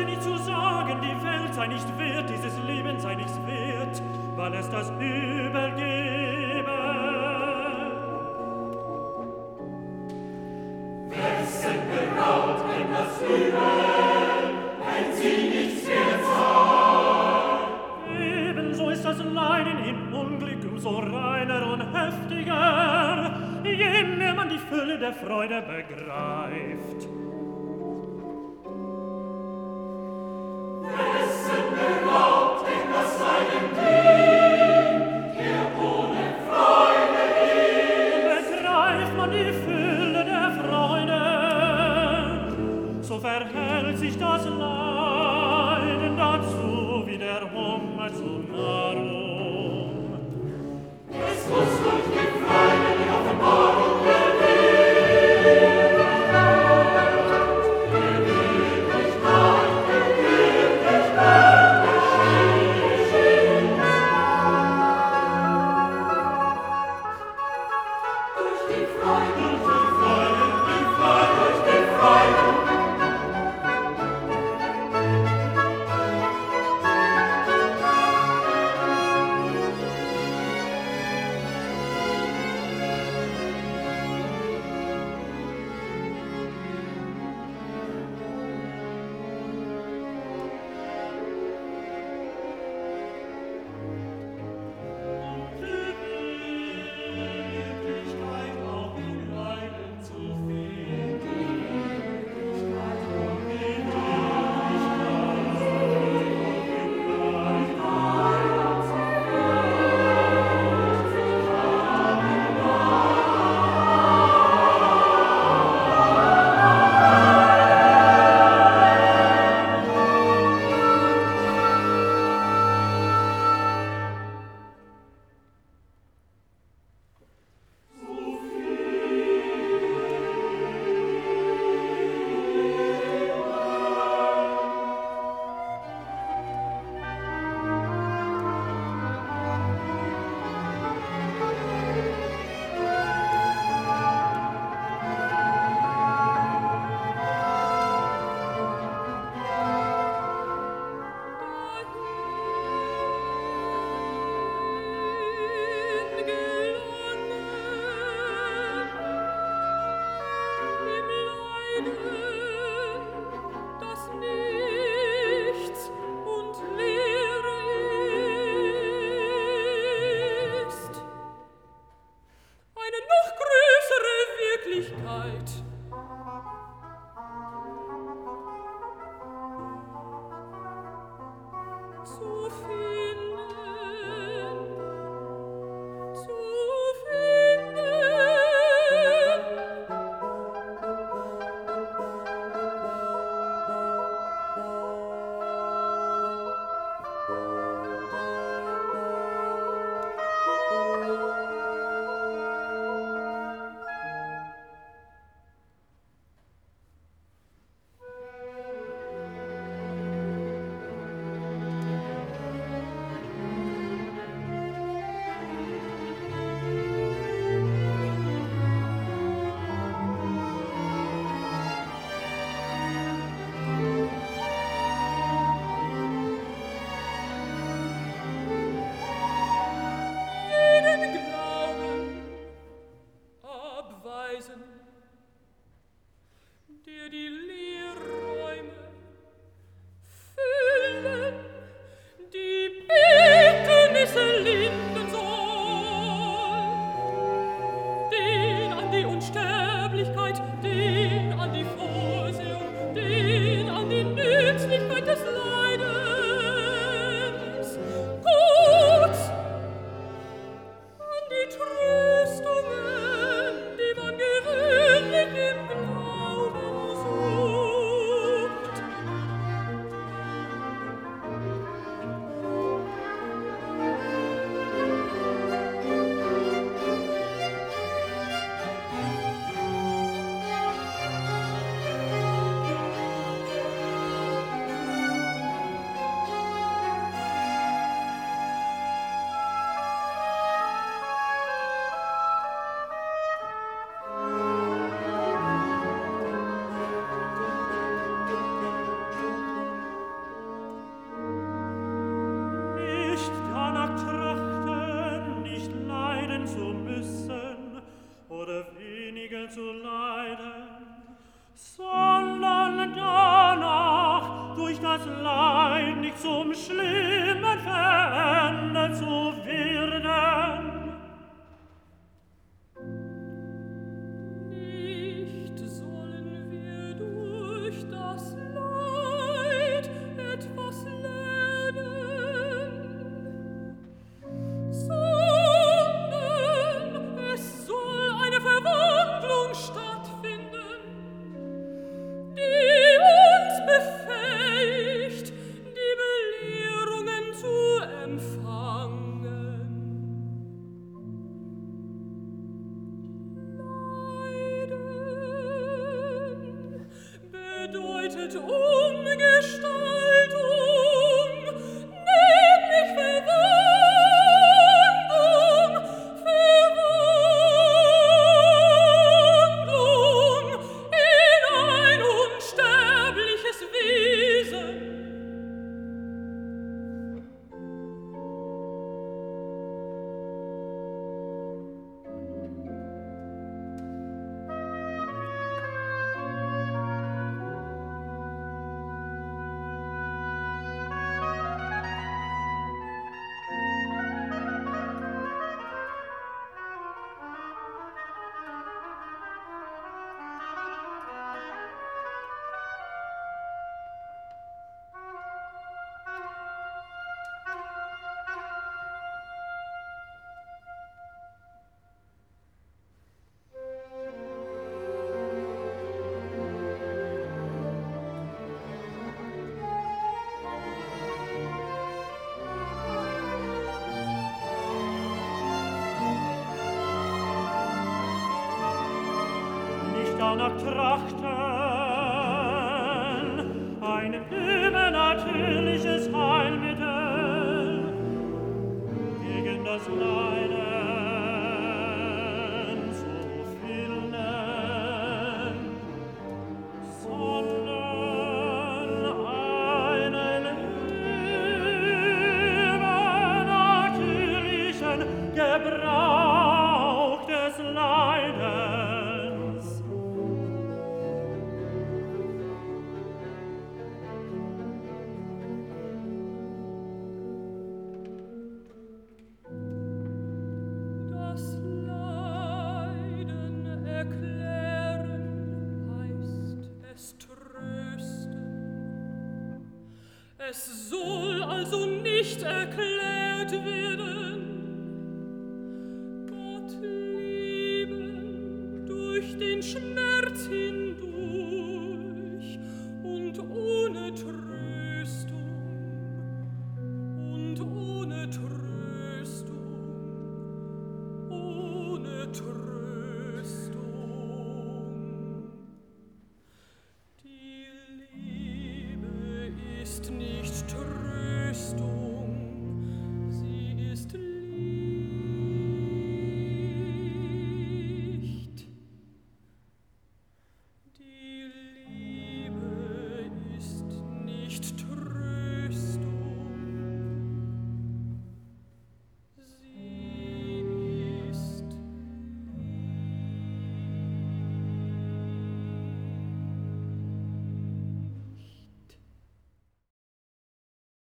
sie nicht zu sagen, die Welt sei nicht wert, dieses Leben sei nichts wert, weil es das Übel gebe. Wessen beraubt denn das Übel, wenn sie nichts wert sei? Ebenso ist das Leiden im Unglück umso reiner und heftiger, je mehr man die Fülle der Freude begreift. Wessen beraubt denn das Leiden den, der ohne Freude ist? Begreift man die Fülle der Freude, so verhält sich das Leiden dazu wie der Hunger zu Nahrung. Es muss durch die Freude die Offenbarung der gleich zum Schlimmen verändert zu werden. Nicht sollen wir durch das Leid etwas lernen, sondern es soll eine Verwandlung stattfinden, die uns befähigt, die Belehrungen zu empfangen. Leiden bedeutet Umgestaltung, nämlich Verwandlung, Verwandlung in ein unsterbliches Wesen. Nicht danach trachten, ein übernatürliches Heilmittel gegen das Leiden zu finden, sondern einen übernatürlichen Gebrauch des Leidens. Das Leiden erklären heißt es trösten. Es soll also nicht erklärt werden. Gott lieben durch den Schmerz hindurch und ohne Tröstung und ohne Tröstung, ohne Tröstung. Die Liebe ist nicht